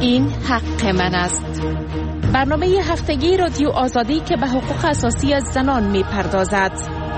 این حق من است. برنامه هفتگی رادیو آزادی که به حقوق اساسی از زنان می پردازد.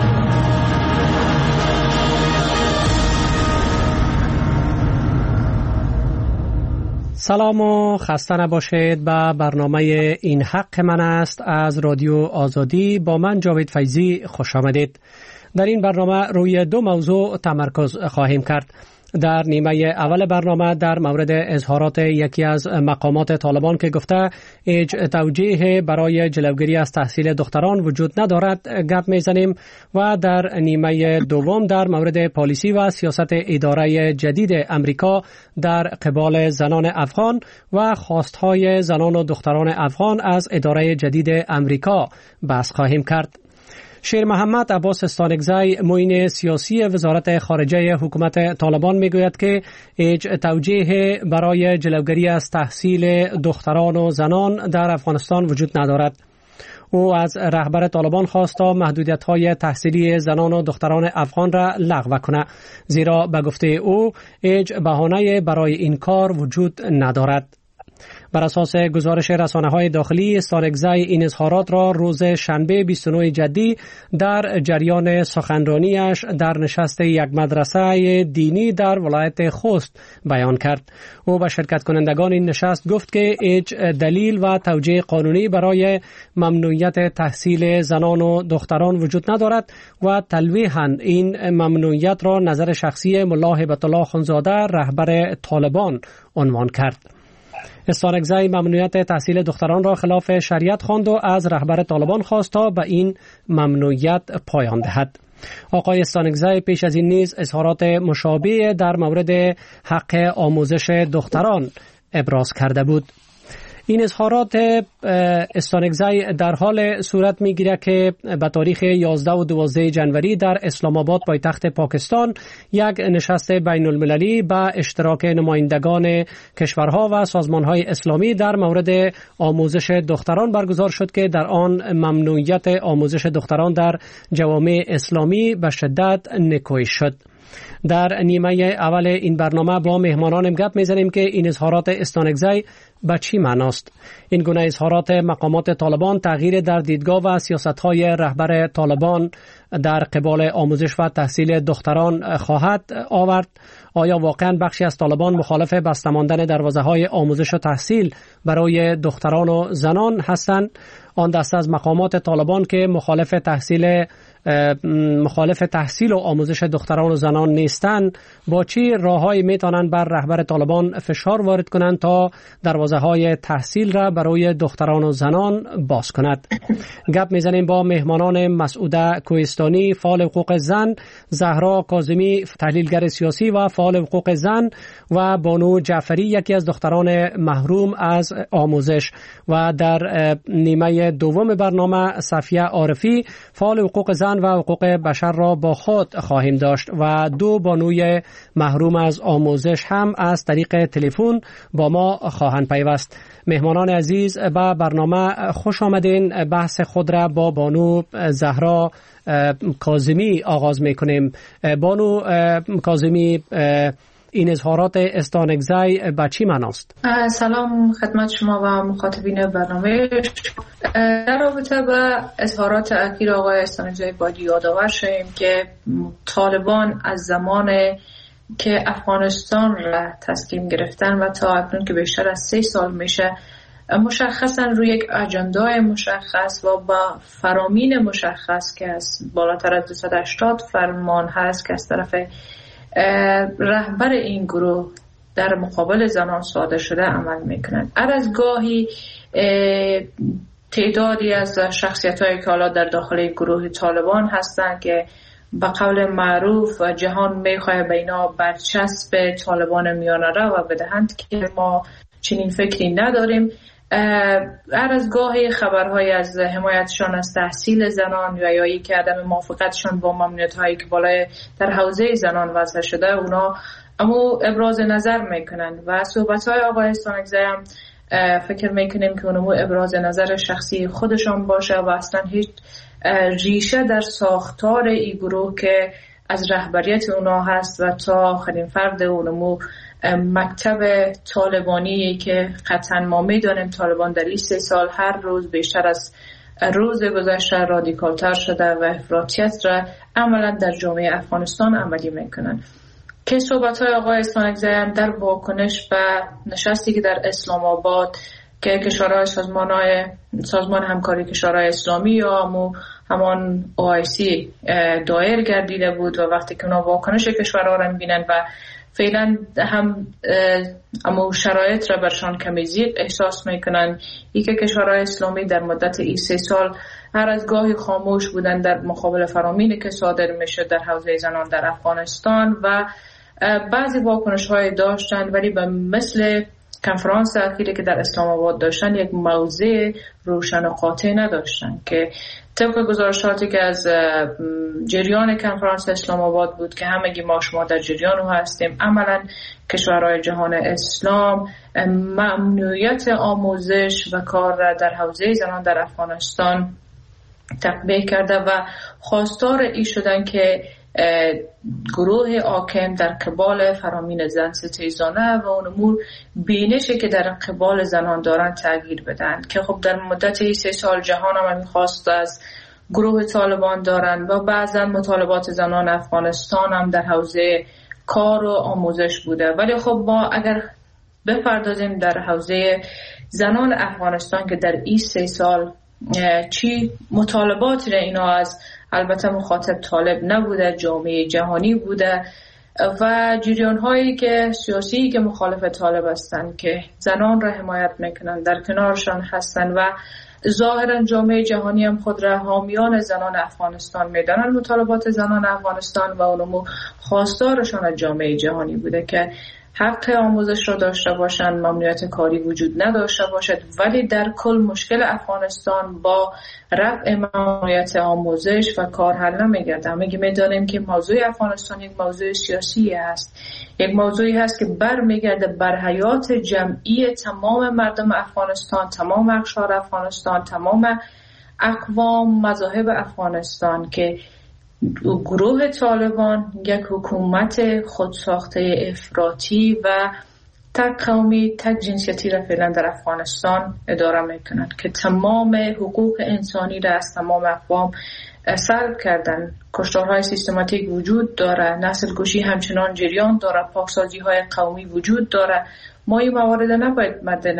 سلام و خسته نباشید. به برنامه این حق من است از رادیو آزادی با من جاوید فیضی خوش آمدید. در این برنامه روی دو موضوع تمرکز خواهیم کرد. در نیمه اول برنامه در مورد اظهارات یکی از مقامات طالبان که گفته هیچ توجیه برای جلوگیری از تحصیل دختران وجود ندارد گپ میزنیم و در نیمه دوم در مورد پالیسی و سیاست اداره جدید امریکا در قبال زنان افغان و خواستهای زنان و دختران افغان از اداره جدید امریکا بحث خواهیم کرد. شیر محمد عباس استانکزی معین سیاسی وزارت خارجه حکومت طالبان میگوید که هیچ توجیه برای جلوگیری از تحصیل دختران و زنان در افغانستان وجود ندارد. او از رهبر طالبان خواست تا محدودیت‌های تحصیلی زنان و دختران افغان را لغو کند، زیرا به گفته او هیچ بهانه‌ای برای این کار وجود ندارد. بر اساس گزارش رسانه‌های داخلی، استانکزی این اظهارات را روز شنبه 29 جدی در جریان سخنرانیش در نشست یک مدرسه دینی در ولایت خوست بیان کرد. او به شرکت کنندگان این نشست گفت که هیچ دلیل و توجیه قانونی برای ممنوعیت تحصیل زنان و دختران وجود ندارد و تلویحاً این ممنوعیت را نظر شخصی ملا هیبت الله خونزاده رهبر طالبان عنوان کرد. استانکزی ممنوعیت تحصیل دختران را خلاف شریعت خواند و از رهبر طالبان خواست تا به این ممنوعیت پایان دهد. آقای استانکزی پیش از این نیز اظهارات مشابه در مورد حق آموزش دختران ابراز کرده بود. این اظهارات استانکزی در حال صورت میگیرد که به تاریخ 11 و 12 جنوری در اسلام آباد پایتخت پاکستان یک نشست بین المللی به اشتراک نمایندگان کشورها و سازمانهای اسلامی در مورد آموزش دختران برگزار شد که در آن ممنوعیت آموزش دختران در جوامع اسلامی به شدت نکوهش شد. در نیمه اول این برنامه با مهمانانم گپ میزنیم که این اظهارات استانکزی به چی معناست. این گونه اظهارات مقامات طالبان تغییر در دیدگاه و سیاست‌های رهبر طالبان در قبال آموزش و تحصیل دختران خواهد آورد؟ آیا واقعا بخشی از طالبان مخالف بسته ماندن دروازه‌های آموزش و تحصیل برای دختران و زنان هستند؟ آن دسته از مقامات طالبان که مخالف تحصیل و آموزش دختران و زنان نیستند با چی راههایی میتونند بر رهبر طالبان فشار وارد کنند تا دروازه‌های تحصیل را برای دختران و زنان باز کند؟ گپ میزنیم با مهمانان مسعوده کوهستانی فعال حقوق زن، زهرا کاظمی تحلیلگر سیاسی و فعال حقوق زن و بانو جعفری یکی از دختران محروم از آموزش و در نیمه دوم برنامه صفیه عارفی فعال حقوق زن و حقوق بشر را با خود خواهیم داشت و دو بانوی محروم از آموزش هم از طریق تلفن با ما خواهند پیوست. مهمانان عزیز به برنامه خوش آمدین. بحث خود را با بانو زهرا کاظمی آغاز میکنیم. بانو کاظمی، این اظهارات استانکزی به چی معناست؟ سلام خدمت شما و مخاطبین برنامه. در رابطه با اظهارات اخیر آقای استانکزی باید یادآور شیم که طالبان از زمان که افغانستان را تسلیم گرفتن و تا اکنون که بیشتر از 3 سال میشه مشخصا روی یک اجندای مشخص و با فرامین مشخص که از بالاتر از 280 فرمان هست که از طرف رهبر این گروه در مقابل زنان صادر شده عمل میکنند. هر از گاهی تعدادی از شخصیت‌هایی که حالا در داخل گروه طالبان هستند که به قول معروف جهان میخواه به اینا برچسب طالبان میانه رو و بدهند که ما چنین فکری نداریم. هر از گاهی خبرهای از حمایتشان از تحصیل زنان و یا یک عدم موافقتشان با ممنوعیت‌هایی که بالای در حوزه زنان وضع شده اونا اما ابراز نظر میکنن و صحبت‌های آقای استانکزی هم فکر میکنیم که اونمو ابراز نظر شخصی خودشان باشه و اصلا هیچ ریشه در ساختار این گروه که از رهبریت اونا هست و تا آخرین فرد اونمو مکتب طالبانی که قطعا ما میدانیم طالبان در این 3 سال هر روز بیشتر از روز گذشته رادیکالتر شده و افراطیت را عملا در جامعه افغانستان عملی میکنن. که صحبت‌های آقای استانکزی هم در واکنش به نشستی که در اسلام آباد که کشورهای سازمان همکاری کشورهای اسلامی یا همان OIC دایر گردیده بود و وقتی که اونا واکنش کشورها را می‌بینن و فعلا هم اما شرایط را برشان کمی ضیق احساس میکنن، ای که کشورهای اسلامی در مدت این 3 سال هر از گاهی خاموش بودن در مقابل فرامینی که صادر میشه در حوزه زنان در افغانستان و بعضی واکنش های داشتن، ولی به مثل کنفرانس اخیری که در اسلام آباد داشتن یک موضع روشن و قاطع نداشتن که طبق گزارشاتی که از جریان کنفرانس اسلام آباد بود که همگی ما شما در جریان هستیم، عملا کشورهای جهان اسلام ممنوعیت آموزش و کار را در حوزه زنان در افغانستان تطبیق کرده و خواستار ای شدن که گروه حاکم در قبال فرامین زن ستیزانه و اون امور بینشی که در قبال زنان دارن تغییر بدن که خب در مدت 3 سال جهان هم میخواست از گروه طالبان دارن و بعضا مطالبات زنان افغانستان هم در حوزه کار و آموزش بوده. ولی خب ما اگر بپردازیم در حوزه زنان افغانستان که در این 3 سال چی مطالباتی را اینا از البته مخاطب طالب نبوده، جامعه جهانی بوده و جریان هایی که سیاسی که مخالف طالب هستند که زنان را حمایت میکنن در کنارشان هستن و ظاهرا جامعه جهانی هم خود را حامیان زنان افغانستان میدانن. مطالبات زنان افغانستان و اونمو خواستارشان از جامعه جهانی بوده که حق آموزش را داشته باشند، ممنوعیت کاری وجود نداشته باشد، ولی در کل مشکل افغانستان با رفع ممنوعیت آموزش و کار حل نمیگرده. میدانیم که موضوع افغانستان یک موضوع سیاسی است، یک موضوعی هست که برمیگرده بر حیات جمعی تمام مردم افغانستان، تمام اقشار افغانستان، تمام اقوام مذاهب افغانستان که گروه طالبان یک حکومت خودساخته افراطی و تک قومی تک جنسیتی را فعلا در افغانستان اداره میکنند که تمام حقوق انسانی را از تمام اقوام سلب کردن. کشتارهای سیستماتیک وجود داره، نسل کشی همچنان جریان داره، پاکسازی های قومی وجود داره. ما این موارد نباید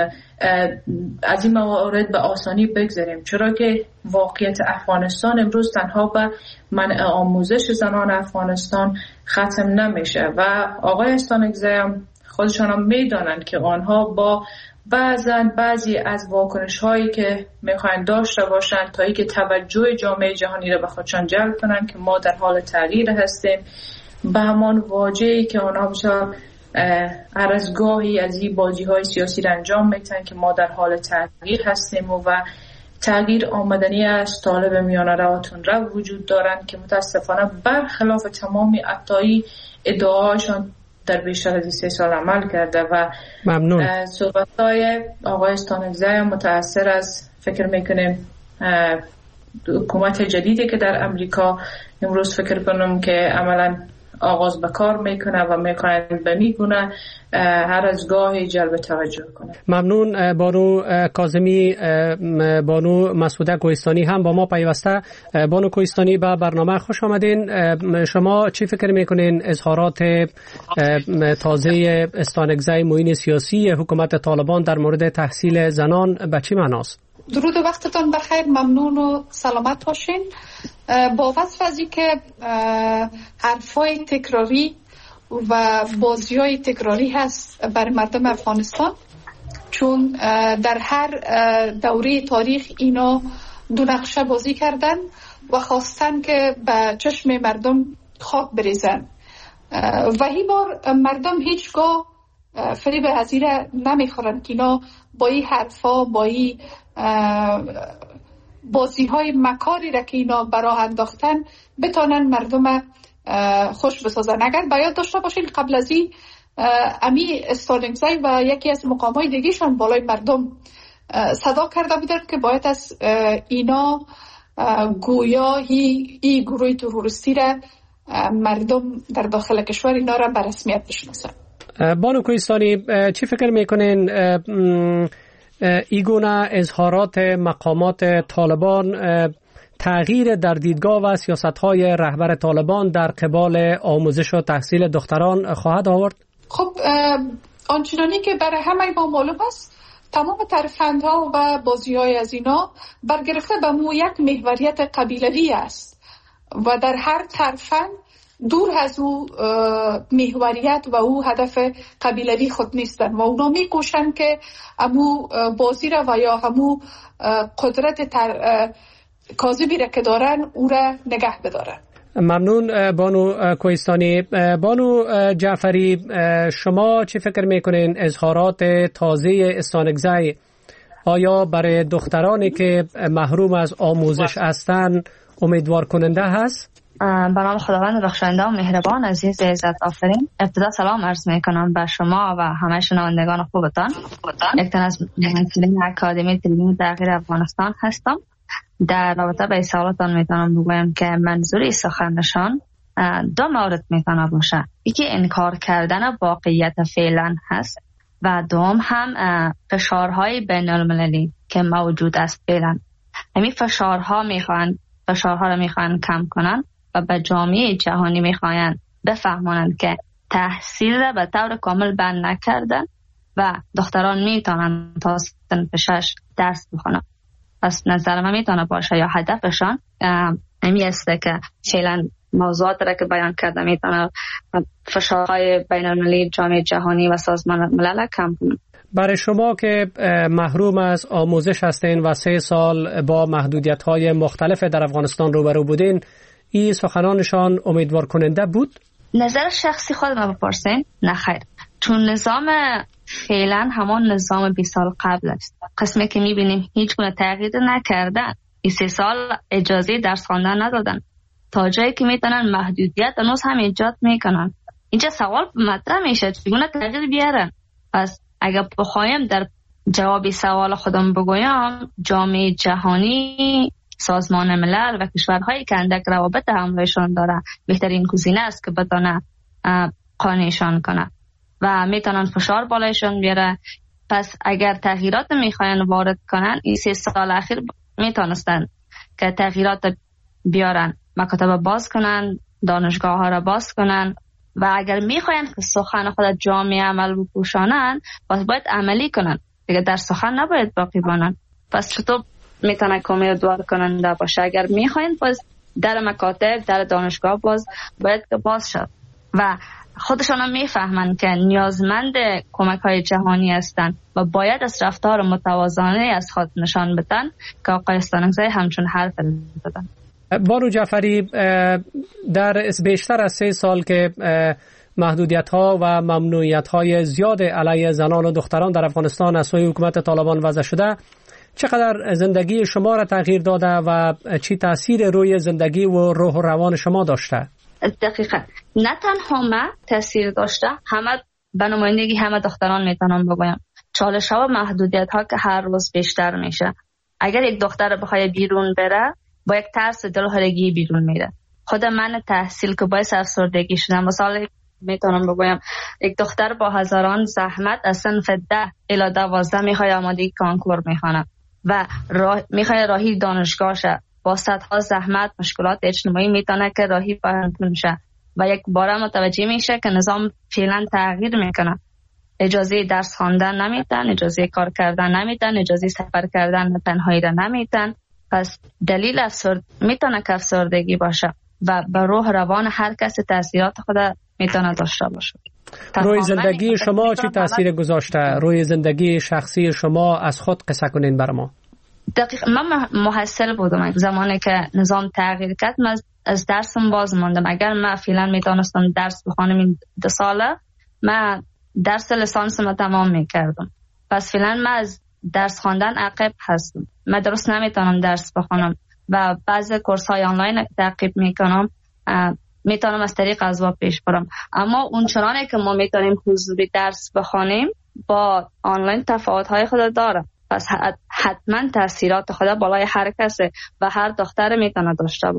از این موارد به آسانی بگذاریم، چرا که واقعیت افغانستان امروز تنها به منع آموزش زنان افغانستان ختم نمیشه و آقای استانکزی هم خودشان هم میدانند که آنها با بعضی از واکنش هایی که میخواین داشته باشند تا ای که توجه جامعه جهانی را به خودشان جلب کنند که ما در حال تغییر هستیم، به همان واجهی که آنها بسیار هر از گاهی از این بازی های سیاسی را انجام میتن که ما در حال تغییر هستیم و تغییر آمدنی از طالب میانه رواتون را وجود دارند که متاسفانه برخلاف تمامی ادعاهایشان در بیشتر از 3 سال عمل کرده و ممنون. صحبت‌های آقای استانکزی متأثر از فکر میکنیم حکومت جدیدی که در امریکا امروز فکر کنم که عملاً آغاز به کار میکنه و میکنه به میگونه هر از گاهی جلب توجه کنه. ممنون. بانو کاظمی، بانو مسعوده کوهستانی هم با ما پیوسته. بانو کوهستانی به برنامه خوش آمدین. شما چی فکر میکنین اظهارات تازه استانکزی معین سیاسی حکومت طالبان در مورد تحصیل زنان به چی معناست؟ درود و وقتتان بخیر، ممنون و سلامت باشین. با وصف از که حرفای تکراری و بازی‌های تکراری هست برای مردم افغانستان، چون در هر دوره تاریخ اینا دو نقشه بازی کردن و خواستن که به چشم مردم خاک بریزن و این بار مردم هیچگاه فریب هزیره نمیخورن که اینا با این حرفا، با این بازی های مکاری را که اینا براه انداختن بتانن مردم خوش بسازن. اگر باید داشته باشین قبل از این امی استانکزی و یکی از مقام های دیگهشان بالای مردم صدا کرده بودن که باید از اینا گویا این گروه تروریستی را مردم در داخل کشور اینا را به رسمیت بشناسن. بانو کوهستانی، چی فکر میکنین ایگونه اظهارات مقامات طالبان تغییر در دیدگاه و سیاست‌های رهبر طالبان در قبال آموزش و تحصیل دختران خواهد آورد؟ خب آنچنانی که برای همه ما معلوم است، تمام ترفندها و بازی‌های از اینا برگرفته به یک محوریت قبیلوی است و در هر ترفند دور از او محوریت و او هدف قبیلوی خود نیستن و اونا میکوشن که همو بازی را و یا همو قدرت کاذبی را که دارن او را نگه بدارن. ممنون بانو کوهستانی. بانو جعفری، شما چی فکر میکنین از تازه استانکزی آیا برای دخترانی که محروم از آموزش هستند امیدوار کننده هست؟ به نام خداوند بخشنده و مهربان. عزیز عزت آفرین، ابتدا سلام عرض میکنم به شما و همه شنوندگان خوبتان. یک تن از ممثلین اکادمی تلویزیون تغییر افغانستان هستم. در رابطه به سوالاتان میتونم بگویم که منظوری سخنشان دو مورد میتونه باشه. یکی انکار کردن واقعیت فعلا هست و دوم هم فشارهای بین المللی که موجود است فعلا. همین فشارها را میخوان کم کنن و به جامعه جهانی میخوان بفهمانند که تحصیل را به طور کامل بند نکردن و دختران میتونن تا سن 6 درس بخونن. پس نظر من میتونه باشه یا هدفشان همین است که فعلا موضوعات را که بیان کرده میتونه فشارهای بین المللی جامعه جهانی و سازمان ملل کم کنن. برای شما که محروم از آموزش هستین و 3 سال با محدودیت‌های مختلف در افغانستان روبرو بودین، این سخنانشان امیدوار کننده بود؟ نظر شخصی خود ما بپرسین؟ نه خیر، چون نظام فعلا همان نظام 20 سال قبل است. قسمی که میبینیم هیچ گونه تغییر نکردن. این 3 سال اجازه درس خواندن ندادن، تا جایی که میتونن محدودیت هنوز هم ایجاد میکنن. اینجا سوال مطرح میشه چگونه تغییر بیارن. پس اگر بخوایم در جواب سوال خودم بگویم، جامعه جهانی، سازمان ملل و کشورهایی که اندک روابط همراهشان داره بهترین گزینه است که بتونه قانعشان کنه و میتونن فشار بالایشان بیاره. پس اگر تغییرات میخواین وارد کنن، این 3 سال اخیر میتونستن که تغییرات بیارن، مکاتب باز کنن، دانشگاه ها را باز کنن و اگر میخواین که سخن خود جامعه عمل بپوشانن، پس باید عملی کنن دیگه، در سخن نباید باقی بانن. پس چطور میتونه که امیدوار کننده باشه؟ اگر میخواین پس در مکاتب، در دانشگاه باید که باز شد و خودشان هم میفهمن که نیازمند کمک های جهانی هستن و باید از رفتار متوازنه از خود نشان بدن که آقای استانکزی همچون حرف دادن. بانو جعفری، در بیشتر از 3 سال که محدودیت‌ها و ممنوعیت‌های زیاد علیه زنان و دختران در افغانستان از سوی حکومت طالبان وضع شده، چقدر زندگی شما را تغییر داده و چی تأثیر روی زندگی و روح و روان شما داشته؟ دقیقاً نه تنها من تأثیر داشته، همه به نمایندگی همه دختران میتونم بگویم. چالش‌ها و محدودیت‌ها که هر روز بیشتر میشه. اگر یک دختر بخواد بیرون بره، با یک ترس دلهرگی بیرون میره. خود من تحصیل که باعث افسردگی شدم. مثلا میتونم بگویم یک دختر با هزاران زحمت از صنف 10 الی 12 میخواد آمادگی کانکور میخونه و میخواد راهی دانشگاه شه، با صدها زحمت مشکلات اجتماعی میتونه که راهی پاهنتون شه و یک بار متوجه میشه که نظام فعلا تغییر میکنه. اجازه درس خواندن نمیدن، اجازه کار کردن نمیدن، اجازه سفر کردن تنهایی را نمیدن. پس دلیل میتونه که افسردگی باشه و به روح روان هر کس تاثیرات خود میتونه داشته باشه. روی زندگی شما چی تاثیر گذاشته؟ روی زندگی شخصی شما از خود قصه کنین برای ما. دقیقا من محصل بودم زمانی که نظام تغییر کرد. من از درسم باز ماندم. اگر من فعلا میتونستم درس بخونم این 2 ساله، من درس لیسانس ما تمام میکردم. پس فعلا من از درس خواندن عقب هستم. من درست نمیتونم درس بخونم و بعضی کورس های آنلاین تعقیب میکنم، میتونم از طریق ازوا پیش برم. اما اون چنانه که ما میتونیم حضوری درس بخونیم با آنلاین تفاوت های خود داره. پس حتما تاثیرات خود بالای هر کس و هر دختر میتونه داشته باشه.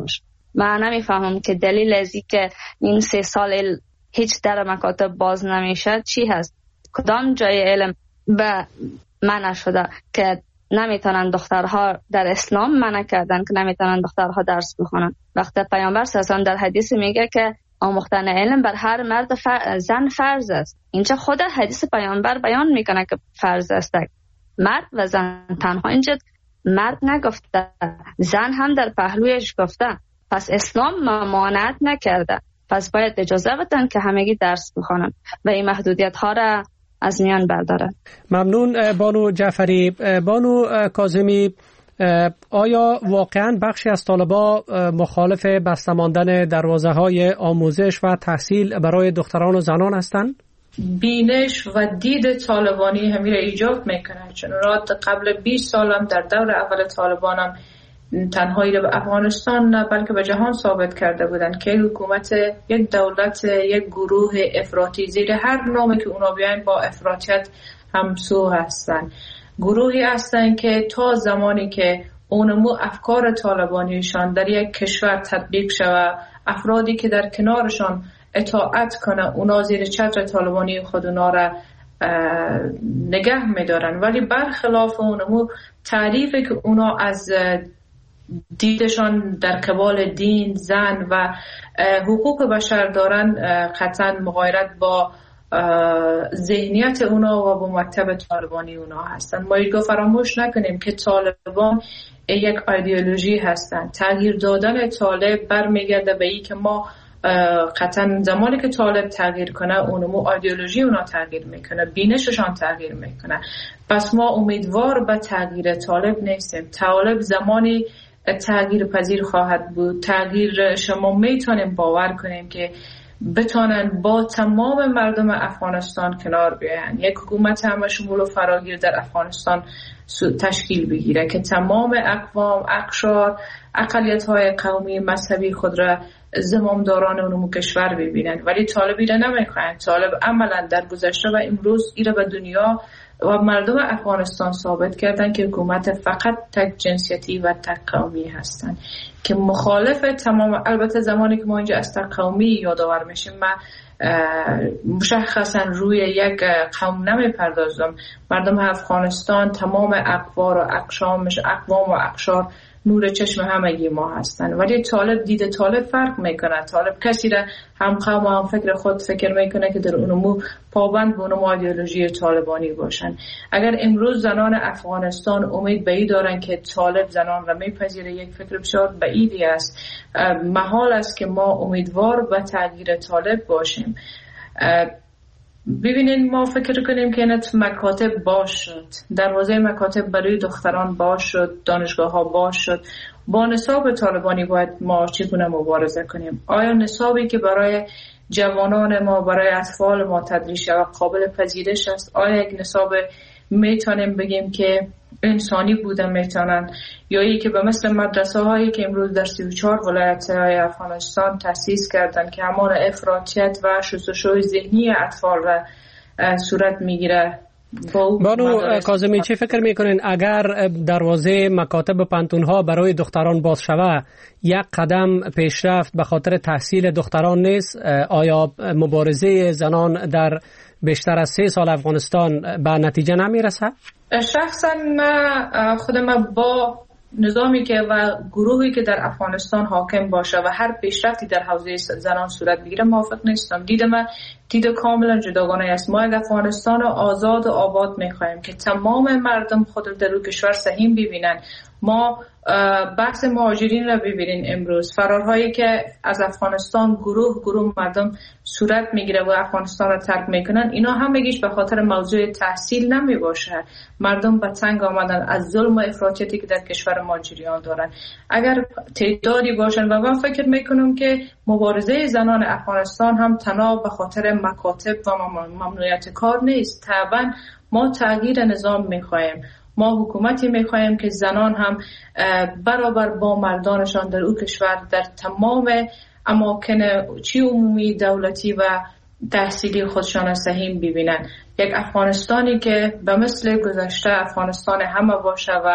من نمیفهمم که دلیل از این که این 3 سال هیچ در مکاتب باز نمیشه چی هست. کدام جای علم به منع شده که نمیتونن دخترها در اسلام منع کردن که نمیتونن دخترها درس بخونن. وقتی پیامبر صلی الله علیه و آله در حدیث میگه که آموختن علم بر هر مرد زن فرض است. اینجا خود حدیث پیامبر بیان میکنه که فرض است. مرد و زن تنها، اینجا مرد نگفته، زن هم در پهلویش گفته. پس اسلام ممانعت نکرده، پس باید اجازه بدن که همگی درس بخونن و این محدودیت ها را از میان برداره. ممنون بانو جعفری. بانو کاظمی، آیا واقعا بخشی از طالبا مخالف بسته ماندن دروازه های آموزش و تحصیل برای دختران و زنان هستند؟ بینش و دید طالبانی همین را ایجاب میکنه، چون قبل 20 سالم در دور اول طالبانم تنهایی به افغانستان نه بلکه به جهان ثابت کرده بودن که حکومت یک دولت، یک گروه افراطی، زیر هر نامی که اونا بیاین با افراطیت همسو هستن. گروهی هستن که تا زمانی که اونمو افکار طالبانیشان در یک کشور تطبیق شود، افرادی که در کنارشان اطاعت کنه اونا زیر چتر طالبانی خود اونا را نگه میدارن. ولی برخلاف اونمو تعریفی که اونا از دیدشان در قبال دین، زن و حقوق بشر دارن قطعا مغایرت با ذهنیت اونا و با مکتب طالبانی اونا هستن. ما اینو فراموش نکنیم که طالبان یک ایدئولوژی هستن. تغییر دادن طالب برمیگرده به این که ما قطعا زمانی که طالب تغییر کنه اونمو ایدئولوژی اونا تغییر میکنه، بینششان تغییر میکنه. پس ما امیدوار به تغییر طالب نیستیم. طالب زمانی تغییر پذیر خواهد بود، تغییر شما میتونیم باور کنیم که بتونن با تمام مردم افغانستان کنار بیاین، یک حکومت همه شمول و فراگیر در افغانستان تشکیل بگیره که تمام اقوام، اقشار، اقلیت‌های قومی، مذهبی خود را زمامداران اونمو کشور ببینن. ولی طالبی را نمیخواین. طالب عملا در گذشته و امروز ایره به دنیا و مردم افغانستان ثابت کردن که حکومت فقط تک جنسیتی و تک قومی هستن که مخالف تمام. البته زمانی که ما اینجا از تک قومی یادآور میشیم، من مشخصا روی یک قوم نمیپردازم. مردم افغانستان تمام اقوار و اقشامش، اقوام و اقشار نور چشم همگی ما هستن. ولی طالب، دید طالب فرق میکنه. طالب کسی را هم قوم و هم فکر خود فکر میکنه که در اونمو پابند به اونمو ایدئولوژی طالبانی باشن. اگر امروز زنان افغانستان امید به این دارن که طالب زنان را میپذیره، یک فکر بسیار بعیدی است. محال است که ما امیدوار به تغییر طالب باشیم. ببینین، ما فکر کنیم که اینت مکاتب باز شد، دروازه مکاتب برای دختران باز شد، دانشگاه ها باز شد. با نصاب طالبانی باید ما چگونه مبارزه کنیم؟ آیا نصابی که برای جوانان ما، برای اطفال ما تدریس و قابل پذیرش است؟ آیا یک نصاب میتونیم بگیم که انسانی بوده میتونن، یا ای که به مثل مدرسه هایی که امروز در 34 ولایت های افغانستان تأسیس کردن که همان افراطیت و شستشوی ذهنی اطفال را صورت میگیره؟ بانو کاظمی، چه فکر میکنین اگر دروازه مکاتب پانتونها برای دختران باز شود یک قدم پیشرفت به خاطر تحصیل دختران نیست؟ آیا مبارزه زنان در بیشتر از 3 سال افغانستان به نتیجه نمیرسه؟ شخصا خودم با نظامی که و گروهی که در افغانستان حاکم باشه و هر پیشرفتی در حوزه زنان صورت بگیره موافق نیستم. دید کاملا جداگانه است. ما یک افغانستان آزاد و آباد میخوایم که تمام مردم خود در روی کشور سهیم ببینن. ما بحث مهاجرین را ببینین، امروز فرارهایی که از افغانستان گروه مردم صورت میگیره و افغانستان را ترک میکنن، اینا همگیش به خاطر موضوع تحصیل نمی باشه. مردم به تنگ آمدن از ظلم و افراطیتی که در کشور ما جریان دارن. اگر تعدادی باشن، و من فکر میکنم که مبارزه زنان افغانستان هم تنها به خاطر مکاتب و ممنوعیت کار نیست. طبعا ما تغییر نظام میخوایم. ما حکومتی میخوایم که زنان هم برابر با مردانشان در او کشور در تمام اماکن چی عمومی، دولتی و تحصیلی خودشان سهیم ببینن. یک افغانستانی که به مثل گذشته افغانستان همه باشه و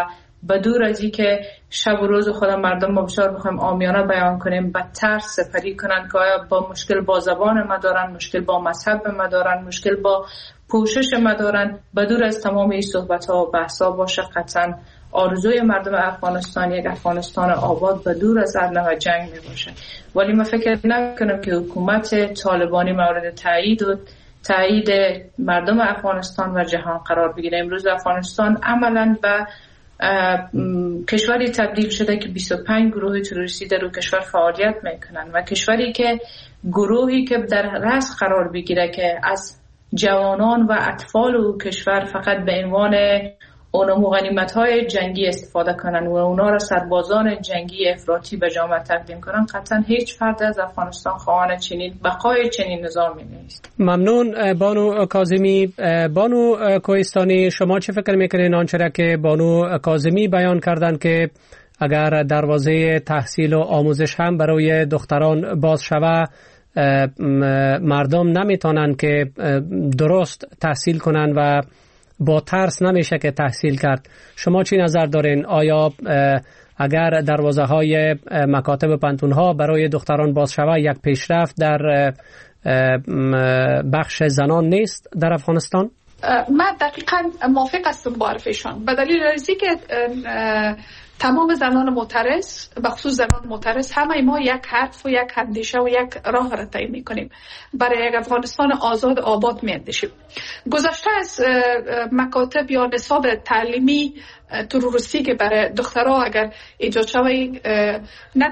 بدور از این که شب و روز خود مردم ما بسیار بخوایم عامیانه بیان کنیم به ترس سپری کنن که آیا با مشکل با زبان ما دارن، مشکل با مذهب ما دارن، مشکل با پوشش ما دارن، بدور از تمام این صحبت ها و بحث ها باشه. قطعا آرزوی مردم افغانستان یک افغانستان آباد بدور از هر نوع جنگ می باشه. ولی من فکر نکنم که حکومت طالبانی مورد تایید مردم افغانستان و جهان قرار بگیره. امروز افغانستان عملاً به کشوری تبدیل شده که 25 گروه تروریستی در کشور فعالیت میکنن و کشوری که گروهی که در رأس قرار بگیره که از جوانان و اطفال و کشور فقط به عنوان اونم غنیمت‌های جنگی استفاده کنن و اونا را سربازان جنگی افراطی به جامعه تقدیم کنن، قطعا هیچ فرد از افغانستان خواهان چنین بقای چنین نظامی نیست. ممنون بانو کاظمی. بانو کوهستانی، شما چه فکر میکنین آنچه را که بانو کاظمی بیان کردن که اگر دروازه تحصیل و آموزش هم برای دختران باز شود، مردم نمیتونن که درست تحصیل کنن و با ترس نمیشه که تحصیل کرد. شما چی نظر دارین؟ آیا اگر دروازه های مکاتب پانتون ها برای دختران باز شود یک پیشرفت در بخش زنان نیست در افغانستان؟ من دقیقاً موافق هستم با حرفشان، به دلیل اینکه تمام زنان معترض، به خصوص زنان معترض، همه ما یک حرف و یک اندیشه و یک راه را طی می‌کنیم. برای یک افغانستان آزاد آباد می‌اندیشیم. گذشته از مکاتب یا نصاب تعلیمی تروریستی که برای دخترها اگر ایجاد شود، نه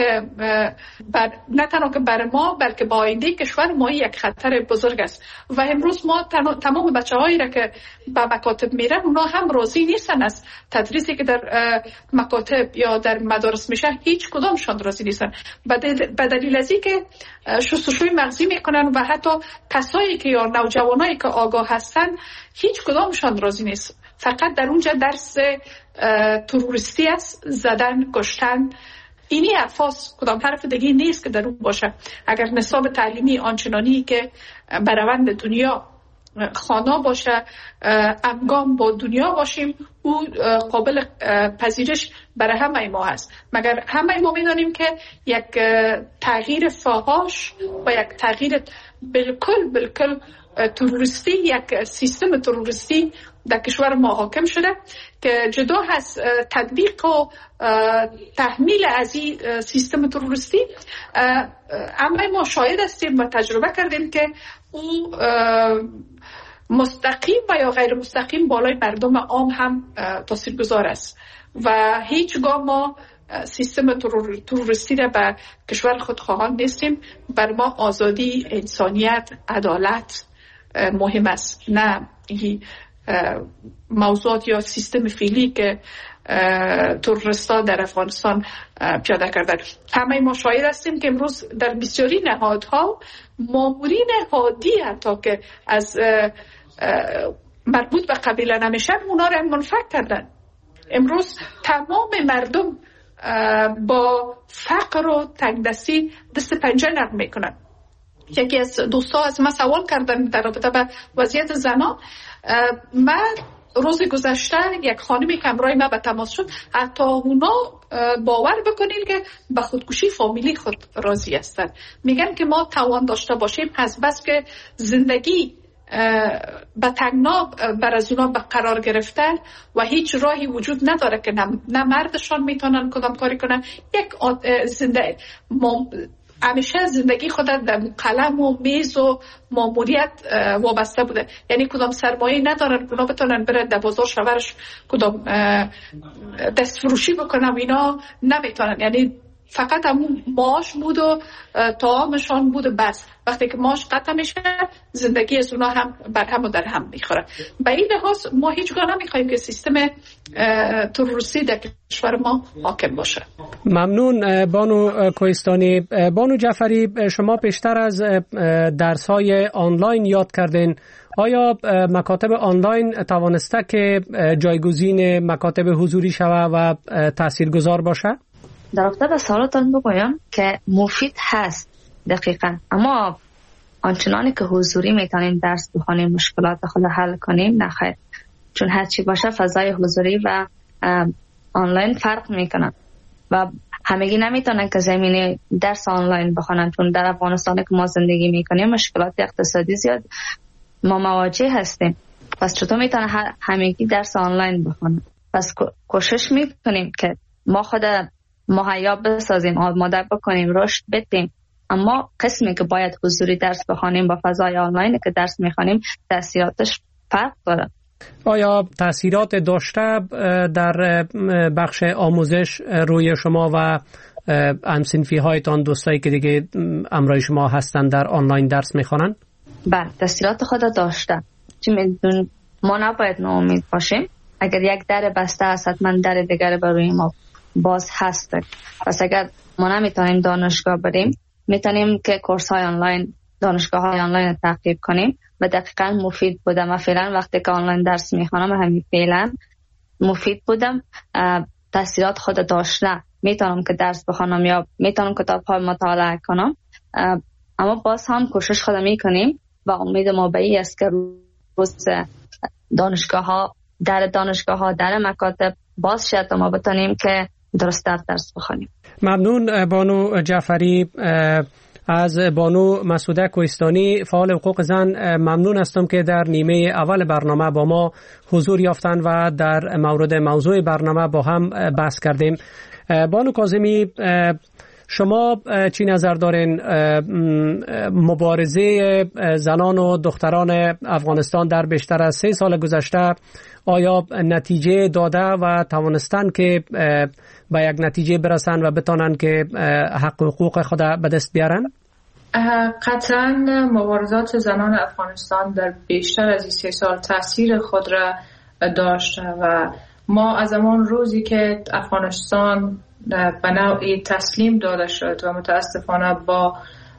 تنها که برای ما بلکه با آینده کشور ما یک خطر بزرگ است. و امروز ما تمام بچه‌هایی را که به مکاتب میرن اونا هم راضی نیستن از تدریسی که در مکاتب یا در مدارس میشه، هیچ کدامشان راضی نیستن به دلیل از اینکه شستشوی مغزی میکنن و حتی کسایی که یا نوجوانایی که آگاه هستن هیچ کدامشان راضی نیست. فقط در اونجا درس تروریستی است، زدن، کشتن. اینی حرفاست، کدام حرف دیگه نیست که در اون باشه. اگر نصاب تعلیمی آنچنانی که بروند دنیا خوانا باشه، همگام با دنیا باشیم، او قابل پذیرش برای همه ما هست. مگر همه ما میدانیم که یک تغییر فاحش و یک تغییر بالکل تروریستی، یک سیستم تروریستی در کشور ما حاکم شده که جدا از تطبیق و تحمیل از این سیستم تروریستی، اما ما شاهد هستیم و تجربه کردیم که او مستقیم و یا غیر مستقیم بالای مردم عام هم تاثیرگذار است و هیچگاه ما سیستم تروریستی را به کشور خود خواهان نیستیم. بر ما آزادی، انسانیت، عدالت مهم است، نه موضوعات یا سیستم فعلی که تروریستان در افغانستان پیاده کردن. همه ما شاهد هستیم که امروز در بسیاری نهادها مامورین هادی حتی که از مربوط به قبیله نمیشن اونا را منفک کردن. امروز تمام مردم با فقر و تنگدستی دست پنجه نرم میکنن. یکی از دوستا از ما سوال کردن در رابطه با وضعیت زنان. من روز گذشته یک خانمی که همراه ما به تماس شد، حتی اونا باور بکنین که به خودکشی فامیلی خود راضی هستن. میگن که ما توان داشته باشیم از بس که زندگی به تنگنا بر از اونا قرار گرفتن و هیچ راهی وجود نداره که نه مردشان میتونن کدام کاری کنن. یک همیشه زندگی خود در قلم و میز و ماموریت وابسته بوده، یعنی کدام سرمایه ندارن اونا بتونن برن در بازار شورش کدام دست فروشی بکنن و اینا نمیتونن، یعنی فقط همون معاش بود و طعامشان بود بس. وقتی که معاش قطع میشه زندگی از اونا هم بر هم و در هم میخوره. به این لحاظ ما هیچگاه نمیخوایم که سیستم تروریستی در کشور ما حاکم باشه. ممنون بانو کوهستانی. بانو جعفری، شما پیشتر از درس‌های آنلاین یاد کردین. آیا مکاتب آنلاین توانسته که جایگزین مکاتب حضوری شود و تاثیرگذار باشه؟ در رابطه با سوالتان بگویم که مفید هست دقیقاً، اما آنچنانی که حضوری میتونیم درس بخونیم مشکلات خود حل کنیم نه خیر، چون هرچی باشه فضای حضوری و آنلاین فرق میکنن و همگی نمیتونن که زمینه درس آنلاین بخونن، چون در افغانستان که ما زندگی میکنیم مشکلات اقتصادی زیاد ما مواجه هستیم. پس چطور میتونن همگی درس آنلاین بخونن؟ پس کوشش میکنیم که ما خود مهیا بسازیم، آماده بکنیم، رشد بدیم، اما قسمی که باید حضوری درس بخونیم با فضای آنلاین که درس میخونیم تاثیراتش فرق داره. آیا تاثیرات داشته در بخش آموزش روی شما و همصنفی هایتان، دوستایی که دیگه همراه شما هستن در آنلاین درس میخوانن؟ بله، تاثیرات خود داشته. ما نباید ناامید باشیم. اگر یک در بسته است حتما در دیگر برای ما باز هست. پس اگر ما نمیتونیم دانشگاه بریم، میتونیم که کورس های آنلاین، دانشگاه های آنلاین تعقیب کنیم و دقیقاً مفید بودم. و فعلا وقتی که آنلاین درس میخوانم همین فعلا مفید بودم. تاثیرات خود داشته، میتونم که درس بخونم یا میتونم کتاب ها مطالعه کنم، اما باز هم کوشش خود میکنیم و امید ما به این است که روز دانشگاه ها در مکاتب باز شد تا ما بتونیم که درست درس بخونیم. ممنون بانو جعفری. از بانو مسعوده کوهستانی فعال حقوق زن ممنون هستم که در نیمه اول برنامه با ما حضور یافتن و در مورد موضوع برنامه با هم بحث کردیم. بانو کاظمی، شما چی نظر دارین مبارزه زنان و دختران افغانستان در بیشتر از 3 سال گذشته آیا نتیجه داده و توانستن که به یک نتیجه برسن و بتانن که حق و حقوق خود به دست بیارن؟ قطعا مبارزات زنان افغانستان در بیشتر از 3 سال تاثیر خود را داشته و ما از همان روزی که افغانستان به نوعی تسلیم داده شد و متاسفانه با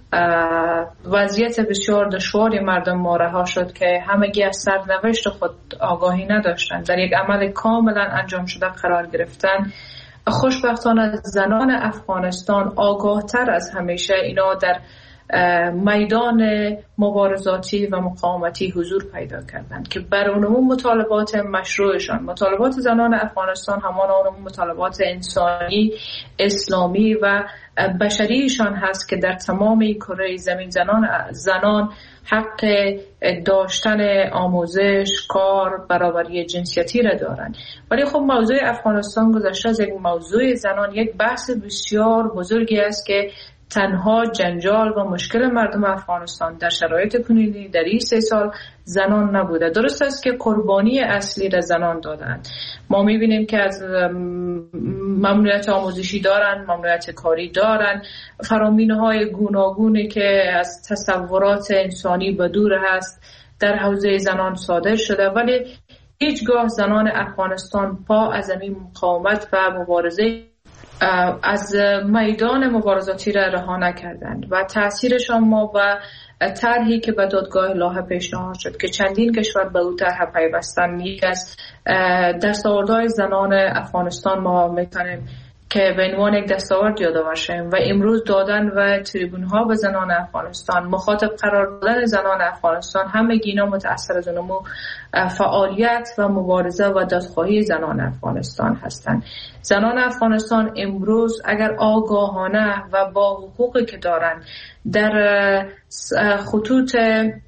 وضعیت بسیار دشواری مردم ما رها شد که همگی از سرنوشت خود آگاهی نداشتند، در یک عمل کاملا انجام شده قرار گرفتن. خوشبختانه زنان افغانستان آگاه تر از همیشه اینا در میدان مبارزاتی و مقاومتی حضور پیدا کردند که بر اونمون مطالبات مشروعشان، مطالبات زنان افغانستان همان اونمون مطالبات انسانی، اسلامی و بشریشان هست که در تمام کره زمین زنان حق داشتن آموزش، کار، برابری جنسیتی را دارند. ولی خب موضوع افغانستان گذشته از یک موضوع زنان یک بحث بسیار بزرگی است که تنها جنجال و مشکل مردم افغانستان در شرایط کنونی در این 3 سال زنان نبوده. درست است که قربانی اصلی را زنان دادند. ما میبینیم که از ممنوعیت آموزشی دارند، ممنوعیت کاری دارند، فرامین‌های گوناگونی که از تصورات انسانی به دور هست در حوزه زنان صادر شده، ولی هیچگاه زنان افغانستان پا از این مقاومت و مبارزه از میدان مبارزاتی را رها نکردند و تأثیرشان ما و طرحی که به دادگاه لاهه پیشنهاد شد که چندین کشور به او طرح پیوستن، یکی از دستاوردهای زنان افغانستان ما میتونیم که به عنوان یک دستاورد یادآور شیم و امروز دادن و تریبون ها به زنان افغانستان، مخاطب قرار دادن زنان افغانستان، همه اینا متأثر از اونمو فعالیت و مبارزه و دادخواهی زنان افغانستان هستند. زنان افغانستان امروز اگر آگاهانه و با حقوقی که دارن در خطوط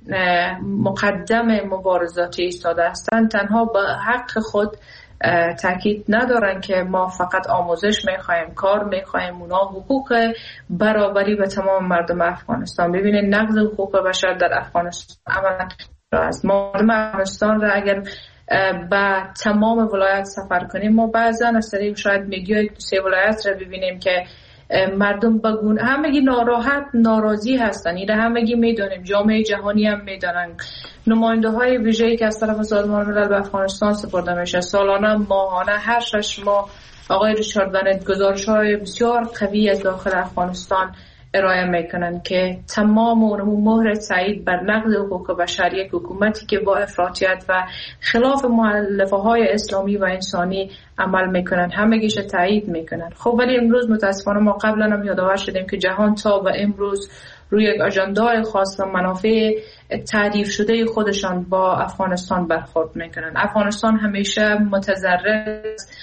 مقدم مبارزاتی ایستاده هستند، تنها به حق خود تاکید ندارن که ما فقط آموزش میخوایم، کار میخوایم، اونا حقوق برابری به تمام مردم افغانستان. ببینید نقض حقوق بشر در افغانستان عملا است. مردم افغانستان را اگر به تمام ولایت سفر کنیم، ما بعضا از طریق شاید میدیای 3 ولایت را ببینیم که مردم بگون همگی ناراحت ناراضی هستن. این همگی میدونیم، جامعه جهانی هم میدونن. نماینده های ویژه‌ای که از طرف سازمان ملل به افغانستان سپرده میشه سالانه، ماهانه، هر 6 ماه آقای ریچارد بنت گزارش‌های بسیار قوی از داخل افغانستان ارائه میکنن که تمام اونمون مهر تایید بر نقض حقوق بشر، یک حکومتی که با افراطیت و خلاف مؤلفه‌های اسلامی و انسانی عمل میکنن، همگیش تایید میکنن. خب ولی امروز متاسفانه ما قبلا هم یادآور شدیم که جهان تا به امروز روی یک اجندای خاص و منافع تعریف شده خودشان با افغانستان برخورد میکنن. افغانستان همیشه متضرر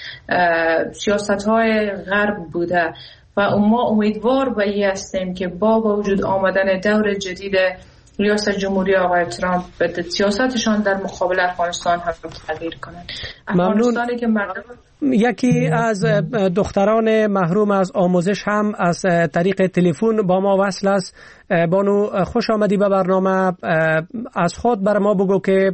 سیاست‌های غرب بوده و ما امیدوار به این هستیم که با وجود آمدن دور جدید ریاست جمهوری آقای ترامپ به سیاستشان در مقابل افغانستان هم تغییر کنند. افغانستانی که مردم یکی از دختران محروم از آموزش هم از طریق تلفن با ما وصل است. بانو خوش آمدی به برنامه. از خود بر ما بگو که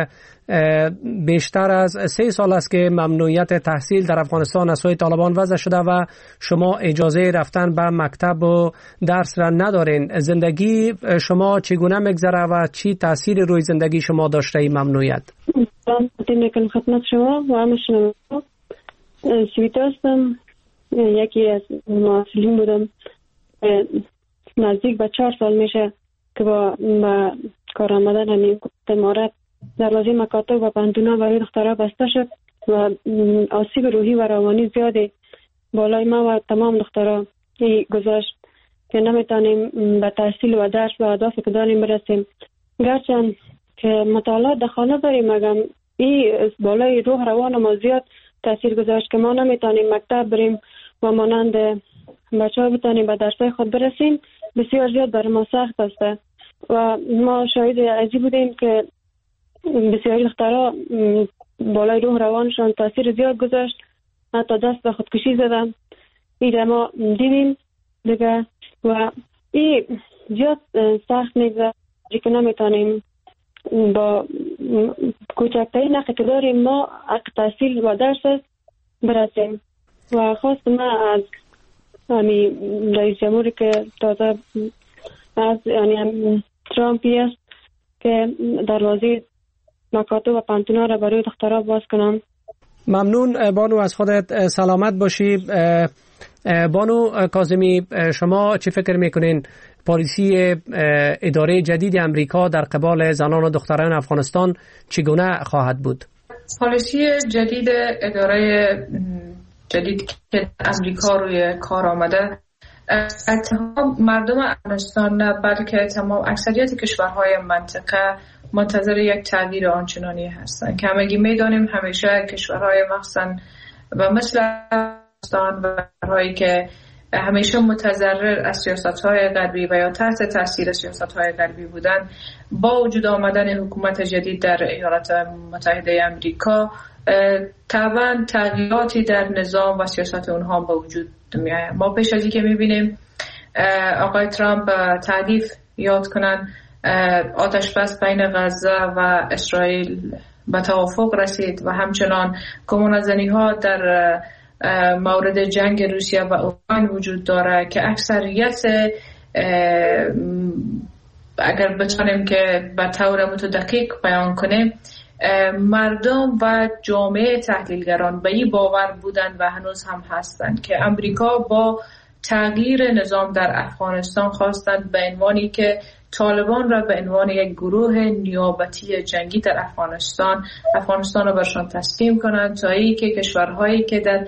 بیشتر از 3 سال است که ممنوعیت تحصیل در افغانستان از سوی طالبان وضع شده و شما اجازه رفتن به مکتب و درس را ندارین. زندگی شما چگونه میگذره و چی تأثیر روی زندگی شما داشته این ممنوعیت؟ میکنم خدمت شما و همه شما. سویتا هستم، یکی از معاصلین بودم. نزدیک به 4 سال میشه که با کار آمدن همین امارت دروازه مکاتب و پانتونا برای دخترها بسته شد و آسیب روحی و روانی زیادی بالای ما و تمام دخترها گذاشت که نمیتونیم به تحصیل و درس و اهدافی که داریم برسیم. گرچند که مطالعات در خانه داریم، مگم این بالای روح روان ما زیاد تاثیر گذاشت که ما نمیتونیم مکتب بریم و مانند بچه ها بتونیم به درسای خود برسیم. بسیار زیاد برای ما سخت است و ما شاهد ازی بودیم که بسیاری دخترها بالای روح روانشان تاثیر زیاد گذاشت، حتی دست به خودکشی زدن. این ما دیدیم دیگه و این زیاد سخت میگذاره که نمیتونیم با کوچکترین نقطه که داریم ما حق تحصیل و درس برسیم. و خواست ما از رئیس جمهوری که تازه از ترامپی است که دروازه مکاتب و پانتونا را برای دخترها باز کنم. ممنون بانو، از خودت سلامت باشی. بانو کاظمی، شما چی فکر میکنین پالیسی اداره جدید امریکا در قبال زنان و دختران افغانستان چگونه خواهد بود؟ پالیسی جدید اداره جدید که امریکا روی کار آمده تمام مردم افغانستان نه بلکه تمام اکثریت کشورهای منطقه منتظر یک تغییر آنچنانی هستند که همگی میدانیم همیشه کشورهای مخصوصا و مثل افغانستان و کشورهایی که همیشه متضرر از سیاست‌های غربی و یا تحت تاثیر سیاست‌های غربی بودن، با وجود آمدن حکومت جدید در ایالات متحده آمریکا طبعا تغییراتی در نظام و سیاست اونها با وجود میاد. ما پیش از اینکه می‌بینیم آقای ترامپ تهدید یاد کنن آتش بس بین غزه و اسرائیل به توافق رسید و همچنان گمانه‌زنی‌ها در مورد جنگ روسیه و اوکراین وجود داره که اکثریت اگر بتونیم که به طور متدقیق بیان کنیم مردم و جامعه تحلیلگران به این باور بودند و هنوز هم هستند که امریکا با تغییر نظام در افغانستان خواستند به عنوانی که طالبان را به عنوان یک گروه نیابتی جنگی در افغانستان را برشان تسلیم کنند تا ای که کشورهایی که در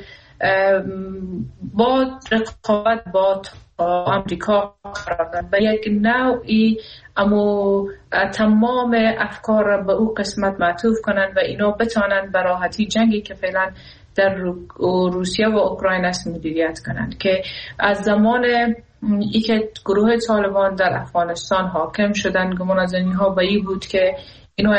با رقابت با امریکا قرار دارند و یک نوعی اما تمام افکار را به او قسمت معطوف کنند و اینا بتانند به راحتی جنگی که فعلا در روسیه و اوکراین است مدیریت کنند. که از زمان ای که گروه طالبان در افغانستان حاکم شدند گمانه‌زنی‌ها به این بود که اینا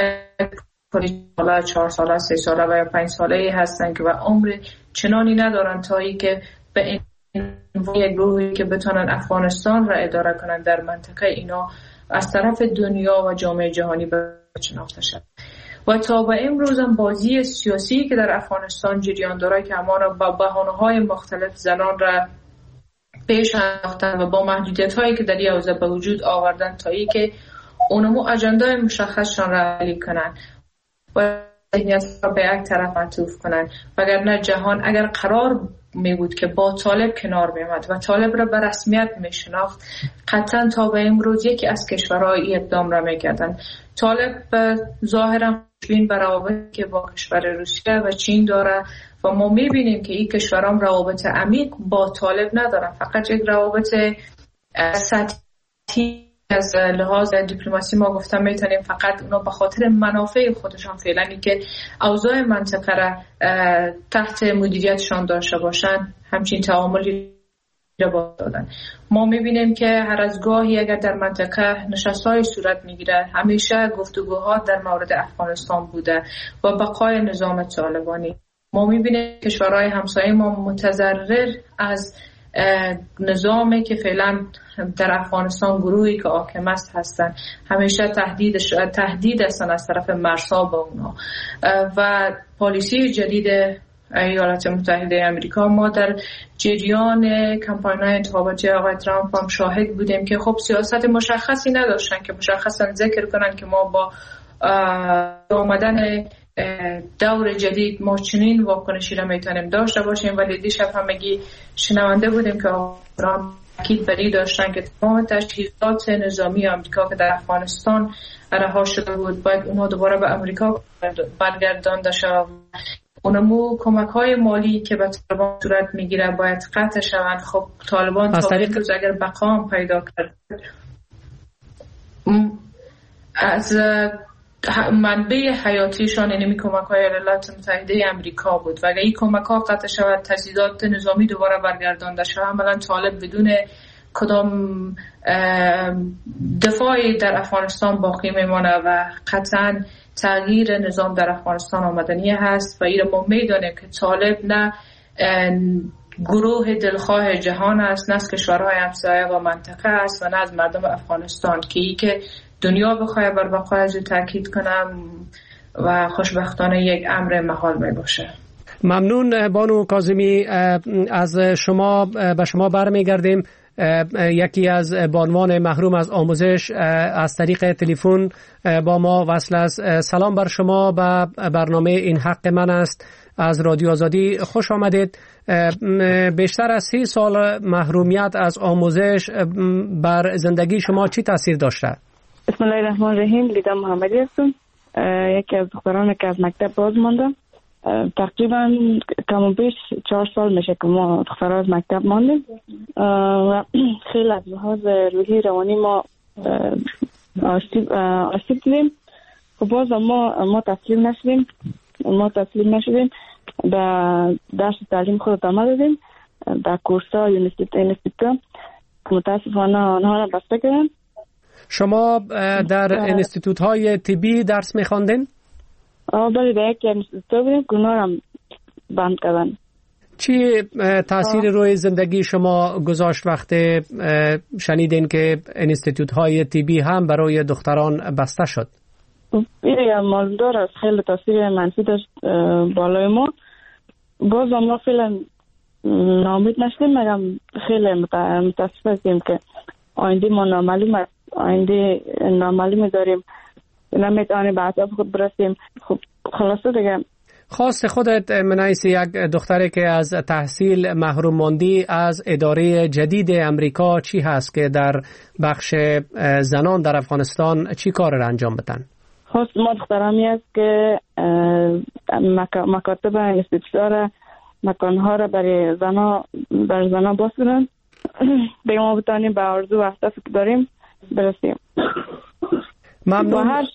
4 ساله 3 ساله و یا 5 ساله هستند که و عمر چنانی ندارند تا ای که به این یک گروهی که بتونن افغانستان را اداره کنند در منطقه اینا از طرف دنیا و جامعه جهانی شناخته شد. و تا به امروز هم بازی سیاسی که در افغانستان جریان داره که اما با بهانه‌های مختلف زنان را پیش انداختن و با محدودیت‌هایی که در این حوزه به وجود آوردن تا ای که اونمو اجندای مشخصشان را عملی کنن و ذهنیت را به یک طرف معطوف کنن. وگرنه جهان اگر قرار می بود که با طالب کنار می‌آمد و طالب را به رسمیت می‌شناخت، قطعاً تا به امروز یکی از کشورهای این اقدام را می‌کردند. طالب ظاهراً خوشبین به روابطی که با کشور روسیه و چین داره و ما می‌بینیم که این کشورها روابط عمیق با طالب ندارن، فقط یک روابط سطحی از لحاظ دیپلماسی ما گفتم میتونیم فقط اونا به خاطر منافع خودشان فعلا که اوضاع منطقه را تحت مدیریتشان داشته باشند همچین تعاملی را دادن. ما میبینیم که هر از گاهی اگر در منطقه نشست‌های صورت میگیره همیشه گفتگوها در مورد افغانستان بوده و بقای نظام طالبانی. ما میبینیم کشورهای همسایه ما متضرر از نظامی که فعلا در افغانستان گروهی که حاکم است هستند، همیشه تهدید هستند از طرف مرزها با اونا و پالیسی جدید ایالات متحده آمریکا. ما در جریان کمپاین‌های انتخاباتی آقای ترامپ هم شاهد بودیم که خب سیاست مشخصی نداشتن که مشخصا ذکر کنن که ما با آمدن دور جدید ما چنین واکنشی را میتونیم داشته باشیم. ولی دیشب همگی شنونده بودیم که ترامپ تاکید بری داشتن که تمام تجهیزات نظامی آمریکا که در افغانستان رها شده بود باید اونها دوباره به آمریکا برگردانده شود. اونمو کمک‌های مالی که به طالبان صورت میگیره باید قطع شوند. خب طالبان تا امروز اگر بقام پیدا کرد از منبع حیاتیشان اینمی کمک‌های ایالات متحده آمریکا بود و اگر این کمک‌ها قطع شود تجهیزات نظامی دوباره برگردانده شود عملاً طالب بدون کدام دفاعی در افغانستان باقی میمانه و قطعاً تغییر نظام در افغانستان آمدنی هست و این ما میدانیم که طالب نه گروه دلخواه جهان است، نه از کشورهای همسایه و منطقه است و نه از مردم افغانستان که ای که دنیا بخواه بر بقای از تاکید کنم و خوشبختانه یک امر محال می باشه. ممنون بانو کاظمی. از شما به شما برمیگردیم. یکی از بانوان محروم از آموزش از طریق تلفن با ما وصل است. سلام بر شما، به برنامه این حق من است از رادیو آزادی خوش آمدید. بیشتر از 30 سال محرومیت از آموزش بر زندگی شما چی تاثیر داشته؟ بسم الله الرحمن الرحیم. لیدا محمدی هستم، یکی از دختران که از مکتب باز ماندم. تقریبا کم و بیش 4 سال میشه که ما دخترها از مکتب ماندیم و خیلی از لحاظ روحی روانی ما آسیب دیدیم. خب باز ما تسلیم نشدیم به درس تعلیم خود ادامه دادیم در کورس‌ها اینستیتوت. متاسفانه آنها را بسته کردن. شما در اینستیتوت های طبی درس می‌خواندین؟ بله، در یک اینستیتوت بودیم که اونها را بند کردن. چی تاثیر روی زندگی شما گذاشت وقتی شنیدین که اینستیتوت های طبی هم برای دختران بسته شد؟ این مالدار است، خیلی تاثیر منفی داشت بالای ما. باز ما فعلا ناامید نشدیم، مگم خیلی متاسف هستیم که آینده ما نامعلوم است، آینده نامعلوم داریم، نمیتوانیم به اهداف خود برسیم. خب خلاصه دیگه خواست خودت منایس یک دختری که از تحصیل محروم ماندی از اداره جدید امریکا چی هست که در بخش زنان در افغانستان چی کار را انجام بدن؟ خواست ما دخترامی است که مکاتب اینستیتوت را مکانها را برای زنها باز کنن دیگه ما بتانیم به آرزو و اهدافی که داریم برسیم. ممنون. با هر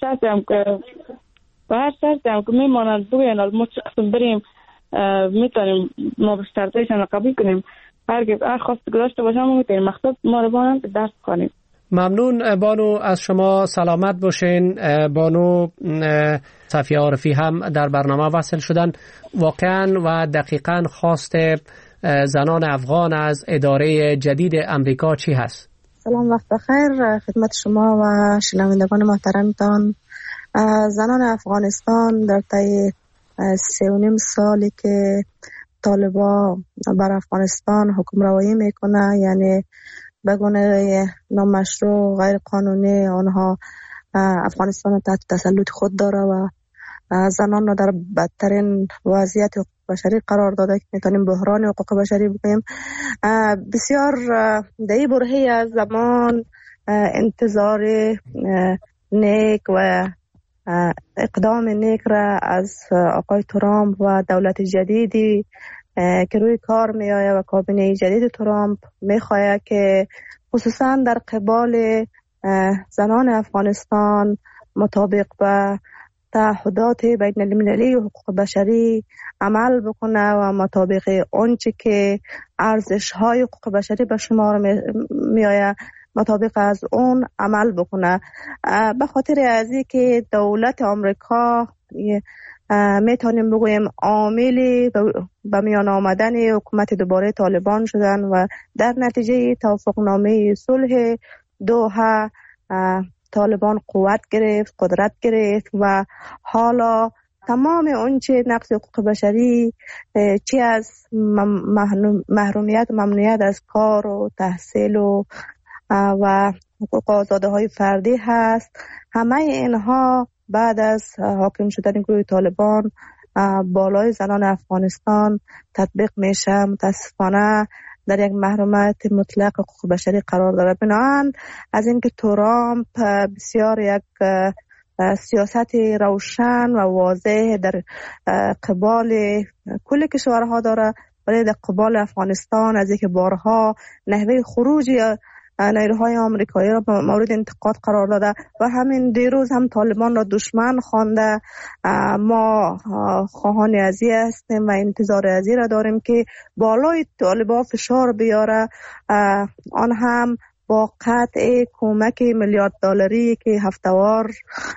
شرطی هم که میمانند بگوین ما چه قسم بریم میتونیم ما به شرطیشان قبول کنیم. هر خواست که داشته باشم ما میتونیم مقصد ما رو بانم که درس کنیم. ممنون بانو، از شما سلامت باشین. بانو صفیه عارفی هم در برنامه وصل شدن. واقعا و دقیقا خواست زنان افغان از اداره جدید امریکا چی هست؟ سلام، وقت بخیر خدمت شما و شنوندگان محترمتان. زنان افغانستان در طی 3.5 سالی که طالبا بر افغانستان حکمرانی میکنه، یعنی به گونه نامشروع غیر قانونی آنها افغانستان تحت تسلط خود داره و زنان را در بدترین وضعیت حقوق بشری قرار داده که میتونیم بحران حقوق بشری بگیم. بسیار در این برهه از زمان انتظار نیک و اقدام نیک را از آقای ترامپ و دولت جدیدی که روی کار می آید و کابینه جدید ترامپ می خواهد که خصوصا در قبال زنان افغانستان مطابق به تعهدات بین المللی و حقوق بشری عمل بکنه و مطابق آنچه که ارزش های حقوق بشری به شمار می آید مطابق از اون عمل بکنه. به خاطر از این که دولت آمریکا میتونیم بگویم عاملی به میان آمدن حکومت دوباره طالبان شدن و در نتیجه توافقنامه صلح دوحه طالبان قوت گرفت، قدرت گرفت و حالا تمام اونچه نقض حقوق بشری چی از محرومیت و ممنوعیت از کار و تحصیل و حقوق آزاده های فردی هست، همه اینها بعد از حاکم شدن گروه طالبان بالای زنان افغانستان تطبیق میشه. متاسفانه در یک محرومیت مطلق حقوق بشری قرار داره. بنابراین از اینکه ترامپ بسیار یک سیاست روشن و واضح در قبال کل کشورها داره، ولی در قبال افغانستان از اینکه بارها نحوه خروج نیروهای آمریکایی را مورد انتقاد قرار داده و همین دیروز هم طالبان را دشمن خوانده. ما خواهان ازی هستیم و انتظار ازی را داریم که بالای طالبان فشار بیاره، آن هم با قطع کمک میلیارد دلاری که هفته‌وار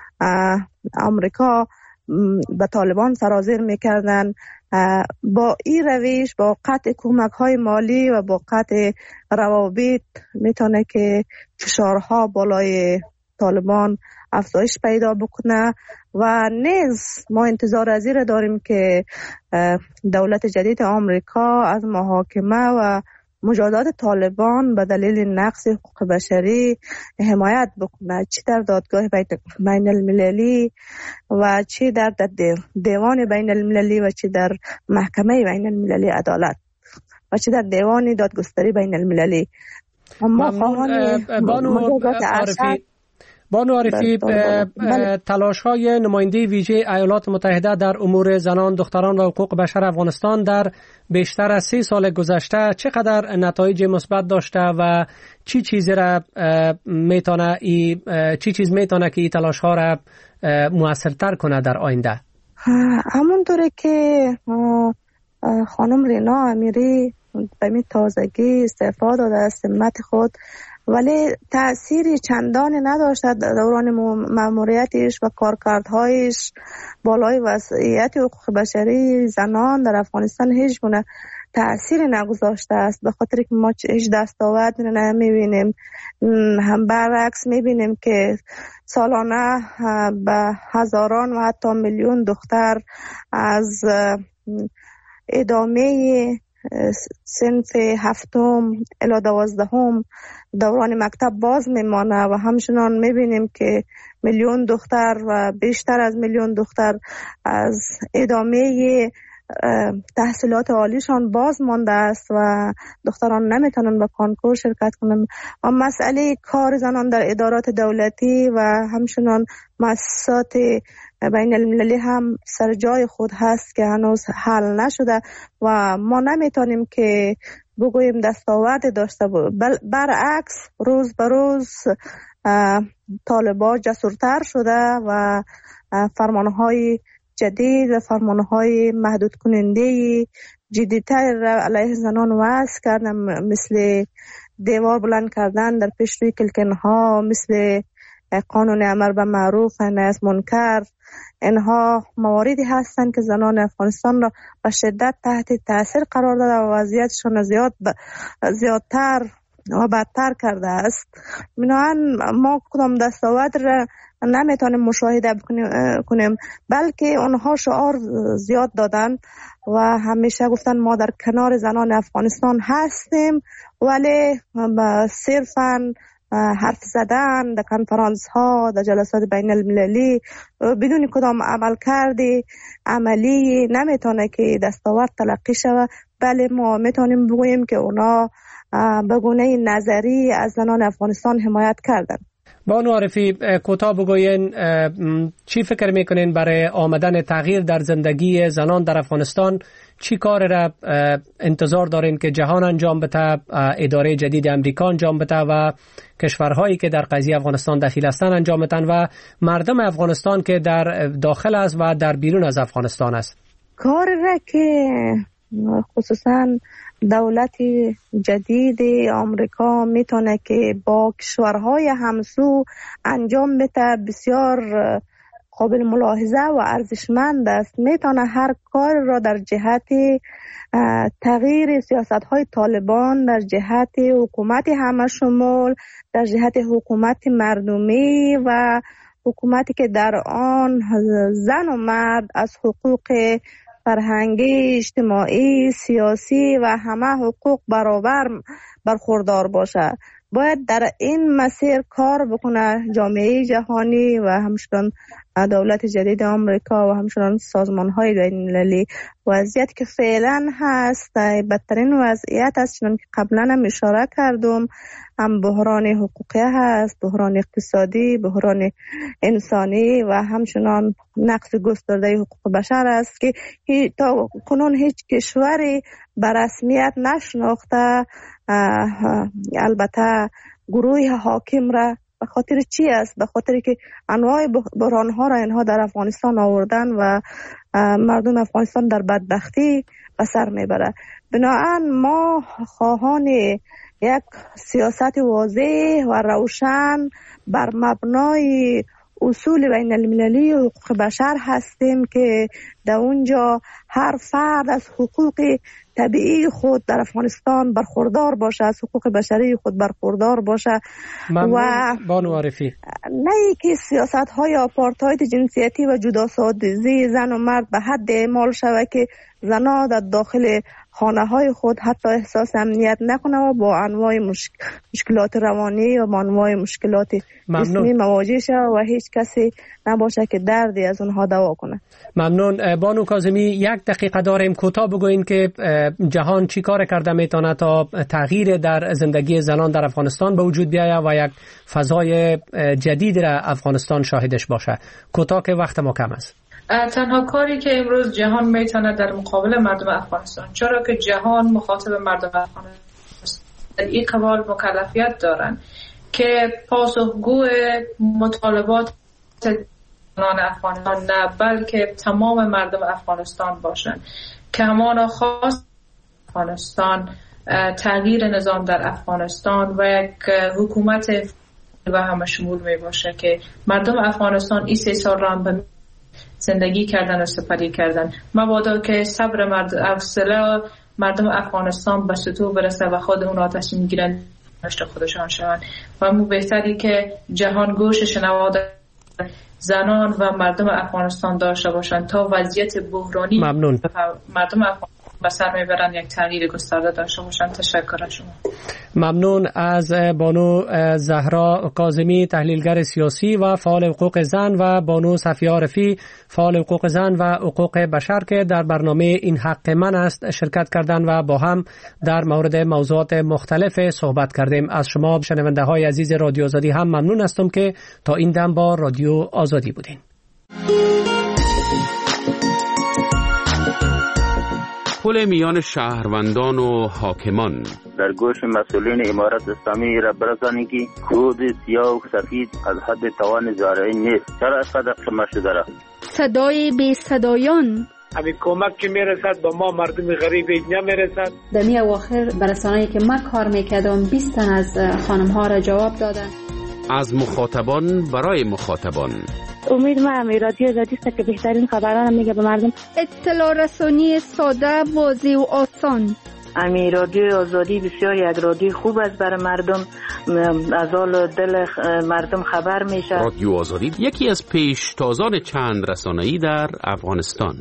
آمریکا به طالبان سرازیر میکردن. با این روش، با قطع کمک های مالی و با قطع روابط میتونه که فشارها بالای طالبان افزایش پیدا بکنه و نیز ما انتظار از این داریم که دولت جدید آمریکا از محاکمه و مجازات طالبان به دلیل نقض حقوق بشری حمایت بکنه، چی در دادگاه بین المللی و چی در دیوان بین المللی و چی در محکمه بین المللی عدالت و چی در دیوان دادگستری بین المللی. بانو عارفی، تلاش‌های نماینده ویژه ایالات متحده در امور زنان، دختران و حقوق بشر افغانستان در بیشتر از 3 سال گذشته چقدر نتایج مثبت داشته و چی چیز میتونه که این تلاش‌ها را موثرتر کنه در آینده؟ همونطوره که خانم رینا امیری به می تازگی استعفا داده از سمت خود، ولی تأثیری چندانی نداشت در دوران مأموریتش و کارکردهایش بالای وضعیت حقوق بشری زنان در افغانستان هیچ گونه تأثیری نگذاشته است، به خاطر که ما هیچ دستاورد نمیبینیم. هم برعکس میبینیم که سالانه به هزاران و حتی میلیون دختر از ادامه صنف 7 الی 12 دوران مکتب باز میمانه و همچنان میبینیم که میلیون دختر و بیشتر از میلیون دختر از ادامه تحصیلات عالیشان باز مانده است و دختران نمیتونن به کنکور شرکت کنن. و مسئله کار زنان در ادارات دولتی و همچنان مؤسسات بین المللی هم سر جای خود هست که هنوز حل نشده و ما نمیتونیم که بگوییم دستاورد داشته برعکس روز به روز طالبان جسورتر شده و فرمانهای جدید و فرمانهای محدود کننده جدیدتر علیه زنان وضع کردن، مثل دیوار بلند کردن در پیش روی کلکنها، مثل قانون امر به معروف و نهی از منکر. اینها مواردی هستند که زنان افغانستان را به شدت تحت تاثیر قرار داده و وضعیتشان زیادتر و بدتر کرده است. بنابراین ما کدام دستاورد را نمیتونیم مشاهده کنیم، بلکه اونها شعار زیاد دادن و همیشه گفتن ما در کنار زنان افغانستان هستیم، ولی صرفاً حرف زدن در کنفرانس ها، در جلسات بین المللی بدون کدام عمل کرده عملی نمیتونه که دستاورد تلقی شود. بله ما میتونیم بگوییم که اونا به گونه نظری از زنان افغانستان حمایت کردن. بانو عارفی، کوتاه بگوین چی فکر میکنین برای آمدن تغییر در زندگی زنان در افغانستان؟ چی کار را انتظار دارین که جهان انجام بده، اداره جدید امریکا انجام بده و کشورهایی که در قضیه افغانستان دخیل هستند انجام بدن و مردم افغانستان که در داخل است و در بیرون از افغانستان است؟ کار را که خصوصا دولت جدید آمریکا میتونه که با کشورهای همسو انجام بده بسیار قابل ملاحظه و ارزشمند است. میتونه هر کار را در جهت تغییر سیاست‌های طالبان، در جهت حکومت همه شمول، در جهت حکومت مردمی و حکومتی که در آن زن و مرد از حقوق فرهنگی، اجتماعی، سیاسی و همه حقوق برابر برخوردار باشه. باید در این مسیر کار بکنه جامعه جهانی و همچنان دولت جدید آمریکا و همچنان سازمان‌های بین‌المللی. وضعیت که فعلا هست بدترین وضعیت است، چون که قبلا هم اشاره کردم، هم بحران حقوقی هست، بحران اقتصادی، بحران انسانی و همچنان نقض گسترده حقوق بشر است که تا کنون هیچ کشوری به رسمیت نشناخته. البته گروه حاکم را به خاطر چی است؟ به خاطر که انواع بحران‌ها را اینها در افغانستان آوردن و مردم افغانستان در بدبختی به سر میبره. بنابراین ما خواهان یک سیاست واضح و روشن بر مبنای اصول بین المللی حقوق بشر هستیم که در اونجا هر فرد از حقوق طبیعی خود در افغانستان برخوردار باشه، از حقوق بشری خود برخوردار باشه. و بانو عارفی، نه که سیاست های آپارتاید جنسیتی و جداسازی زن و مرد به حد اعمال شود که زنها در داخل خانه های خود حتی احساس امنیت نکنه و با انواع مشکلات روانی و با انواع مشکلات جسمی مواجه شه و هیچ کسی نباشه که دردی از اونها دوا کنه. ممنون. بانو کاظمی، 1 دقیقه داریم، کوتاه بگوین که جهان چی کار کرده میتونه تا تغییر در زندگی زنان در افغانستان به وجود بیاید و یک فضای جدید را افغانستان شاهدش باشه. کوتاه که وقت ما کم است. تنها کاری که امروز جهان میتونه در مقابل مردم افغانستان، چرا که جهان مخاطب مردم افغانستان در این قبال مکلفیت دارن که پاسخگو مطالبات زنان افغانستان نه بلکه تمام مردم افغانستان باشن که همان خاص افغانستان، تغییر نظام در افغانستان و یک حکومت و همه شمول می باشه که مردم افغانستان این 3 سال را هم به زندگی کردن و سپری کردن. مبادا که صبر مردم افغانستان به سطوح برسه و خود اون آتش میگیرن نشت خودشان شوند و مو بهتری که جهان گوش شنوا زنان و مردم افغانستان داشته باشند تا وضعیت بحرانی ممنون. مردم افغانستان به سر میبرن یک تغییر گسترده داشته باشند. تشکر از شما. ممنون از بانو زهرا کاظمی، تحلیلگر سیاسی و فعال حقوق زن، و بانو صفیه عارفی، فعال حقوق زن و حقوق بشر که در برنامه این حق من است شرکت کردند و با هم در مورد موضوعات مختلف صحبت کردیم. از شما شنونده های عزیز رادیو آزادی هم ممنون هستم که تا این دم با رادیو آزادی بودین. پل میان شهروندان و حاکمان در گوش مسئولین امارت اسلامی را برسانید که کود سیاه و سفید از حد توان زارعین نیست. چرا اسقدر شما شده را؟ صدای بی صدایان همین کمک که میرسد با ما مردم غریب نمیرسد. در می اواخر برسانه‌ای که من کار میکردم 20 تن از خانم ها را جواب دادن. از مخاطبان برای مخاطبان. امید ما رادیو آزادی است که بهترین خبران میگه به مردم. اطلاع رسانی ساده، واضح و آسان. رادیو آزادی بسیار یک رادیو خوب است برای مردم، از حال دل مردم خبر میشه. رادیو آزادی یکی از پیشتازان چند رسانه‌ای در افغانستان.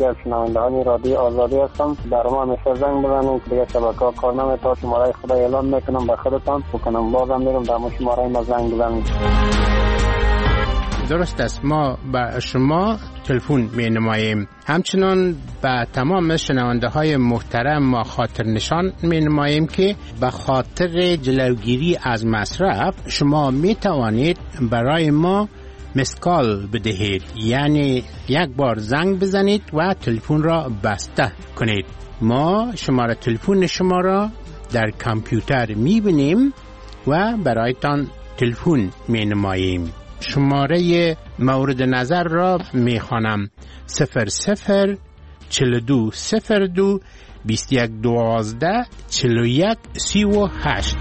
از شنوندگان رادیو آزادی هستم. در ما همیشه زنگ بزنید دیگه شبکه‌ها کار نمی‌کنه. شماره خدا اعلام میکنم به خودتان بکنم بازم میرم در شماره ما زنگ بزنید. درست است، ما به شما تلفن می نماییم. همچنان به تمام شنونده های محترم ما خاطر نشان می نماییم که به خاطر جلوگیری از مصرف شما می توانید برای ما مسکال بدهید، یعنی یک بار زنگ بزنید و تلفن را بسته کنید. ما شماره تلفن شما را در کامپیوتر می بینیم و برایتان تلفن می نماییم. شماره مورد نظر را می خوانم: 00 42 02 21 12 41 38.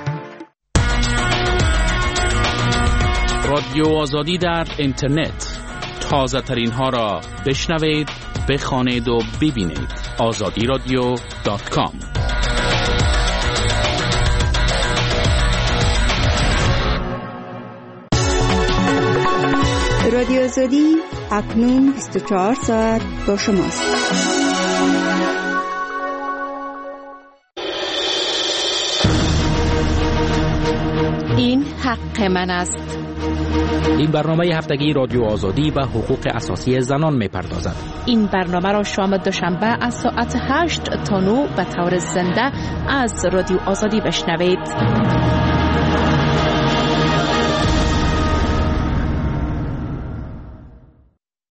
رادیو آزادی در اینترنت تازه ترین ها را بشنوید، بخوانید و ببینید. azadiradio.com. رادیو آزادی اکنون 24 ساعت با شماست. این حق من است. این برنامه هفتگی رادیو آزادی به حقوق اساسی زنان می‌پردازد. این برنامه را شام دوشنبه از ساعت 8 تا 9 به طور زنده از رادیو آزادی بشنوید.